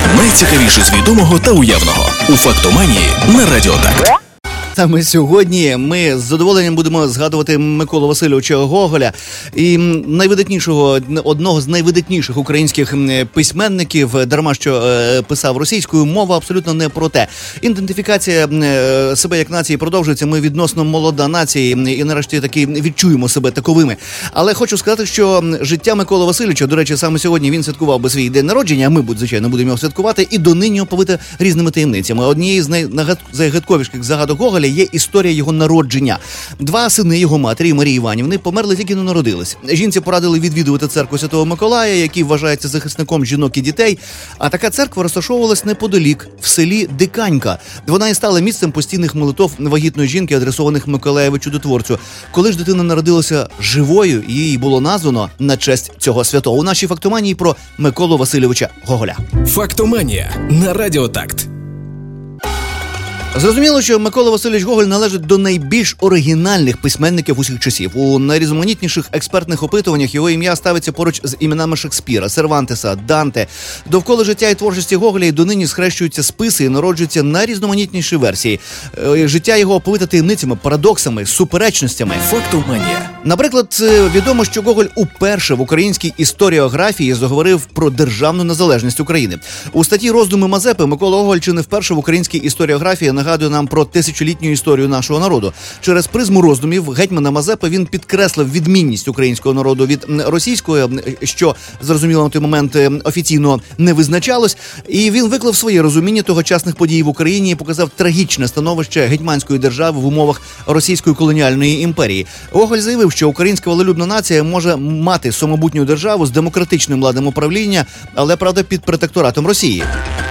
Найцікавіше з відомого та уявного у «Фактоманії» на Радіо Так. Саме сьогодні ми з задоволенням будемо згадувати Миколу Васильовича Гоголя і одного з найвидатніших українських письменників, дарма що писав російською, мова абсолютно не про те. Ідентифікація себе як нації продовжується, ми відносно молода нація і нарешті таки відчуємо себе таковими. Але хочу сказати, що життя Миколи Васильовича, до речі, саме сьогодні він святкував би свій день народження, а ми, звичайно, будемо його святкувати, і донині оповите різними таємницями. Однією з найзагадковіших загадок Гоголя є історія його народження. Два сини його матері, Марії Іванівни, померли тільки не народились. Жінці порадили відвідувати церкву Святого Миколая, який вважається захисником жінок і дітей. А така церква розташовувалась неподалік, в селі Диканька. Вона і стала місцем постійних молитов вагітної жінки, адресованих Миколаєву Чудотворцю. Коли ж дитина народилася живою, її було названо на честь цього святого. У нашій фактоманії про Миколу Васильовича Гоголя. Фактоманія на Радіо Такт. Зрозуміло, що Микола Васильович Гоголь належить до найбільш оригінальних письменників усіх часів. У найрізноманітніших експертних опитуваннях його ім'я ставиться поруч з іменами Шекспіра, Сервантеса, Данте. Довкола життя і творчості Гоголя і донині схрещуються списи і народжуються найрізноманітніші версії. Життя його оповите таємницями, парадоксами, суперечностями. Фактоманія. Наприклад, відомо, що Гоголь уперше в українській історіографії заговорив про державну незалежність України. У статті «Роздуми Мазепи» Микола Гоголь чи не вперше в українській історіографії нагадує нам про тисячолітню історію нашого народу. Через призму роздумів гетьмана Мазепи він підкреслив відмінність українського народу від російського, що, зрозуміло, на той момент офіційно не визначалось, і він виклав своє розуміння тогочасних подій в Україні і показав трагічне становище гетьманської держави в умовах російської колоніальної імперії. Гоголь заявив, що українська волелюбна нація може мати самобутню державу з демократичним ладом управління, але, правда, під протекторатом Росії.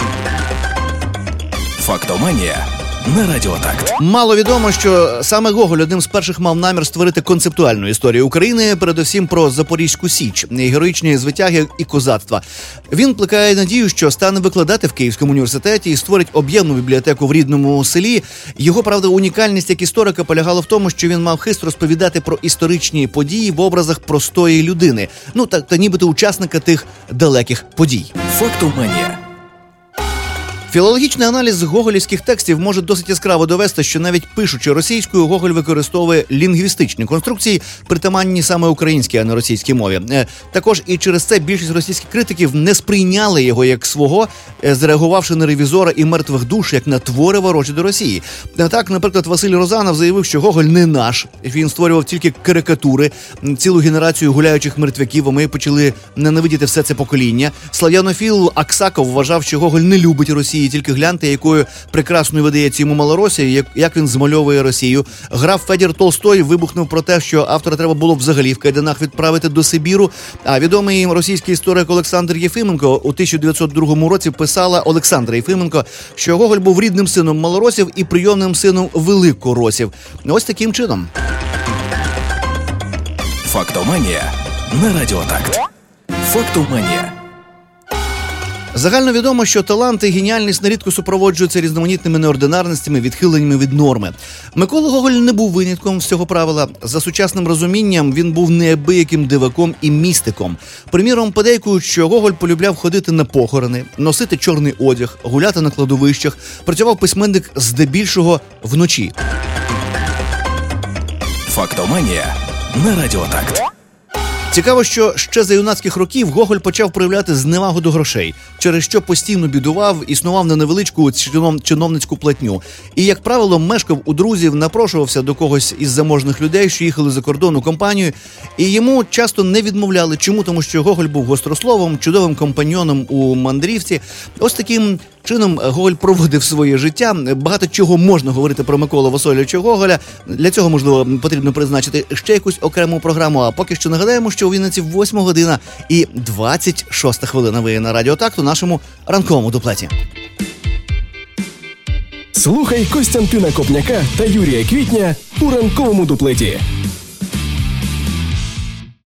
Фактоманія на Радіо Такт. Мало відомо, що саме Гоголь одним з перших мав намір створити концептуальну історію України, передусім про Запорізьку Січ, героїчні звитяги і козацтва. Він плекає надію, що стане викладати в Київському університеті і створить об'ємну бібліотеку в рідному селі. Його, правда, унікальність як історика полягала в тому, що він мав хист розповідати про історичні події в образах простої людини. Та нібито учасника тих далеких подій. Фактоманія. Філологічний аналіз гоголівських текстів може досить яскраво довести, що навіть пишучи російською, Гоголь використовує лінгвістичні конструкції, притаманні саме українській, а не російській мові. Також і через це більшість російських критиків не сприйняли його як свого, зреагувавши на «Ревізора» і «Мертвих душ» як на твори ворожі до Росії. Так, наприклад, Василь Розанов заявив, що Гоголь не наш, він створював тільки карикатури, цілу генерацію гуляючих мертвяків, а ми почали ненавидіти все це покоління. Слав'янофіл Аксаков вважав, що Гоголь не любить Росію, тільки гляньте, якою прекрасною видається йому Малоросія, як він змальовує Росію. Граф Федір Толстой вибухнув про те, що автора треба було взагалі в кайданах відправити до Сибіру. А відомий російський історик Олександр Єфименко у 1902 році писала Олександра Єфименко, що Гоголь був рідним сином малоросів і прийомним сином великоросів. Ось таким чином. Фактоманія на Радіо Такт. Фактоманія. Загально відомо, що талант і геніальність нерідко супроводжуються різноманітними неординарностями, відхиленнями від норми. Микола Гоголь не був винятком з цього правила. За сучасним розумінням він був неабияким диваком і містиком. Приміром, подейкують, що Гоголь полюбляв ходити на похорони, носити чорний одяг, гуляти на кладовищах. Працював письменник здебільшого вночі. Фактоманія на Радіо Такт. Цікаво, що ще за юнацьких років Гоголь почав проявляти зневагу до грошей, через що постійно бідував, існував на невеличку чиновницьку платню. І, як правило, мешкав у друзів, напрошувався до когось із заможних людей, що їхали за кордон у компанію, і йому часто не відмовляли. Чому? Тому що Гоголь був гострословом, чудовим компаньйоном у мандрівці. Ось таким чином Гоголь проводив своє життя. Багато чого можна говорити про Миколу Васильовича Гоголя. Для цього, можливо, потрібно призначити ще якусь окрему програму. А поки що нагадаємо, що у Вінниці 8 година і 26 хвилина. Ви на Радіо Так у нашому ранковому дуплеті. Слухай Костянтина Копняка та Юрія Квітня у ранковому дуплеті.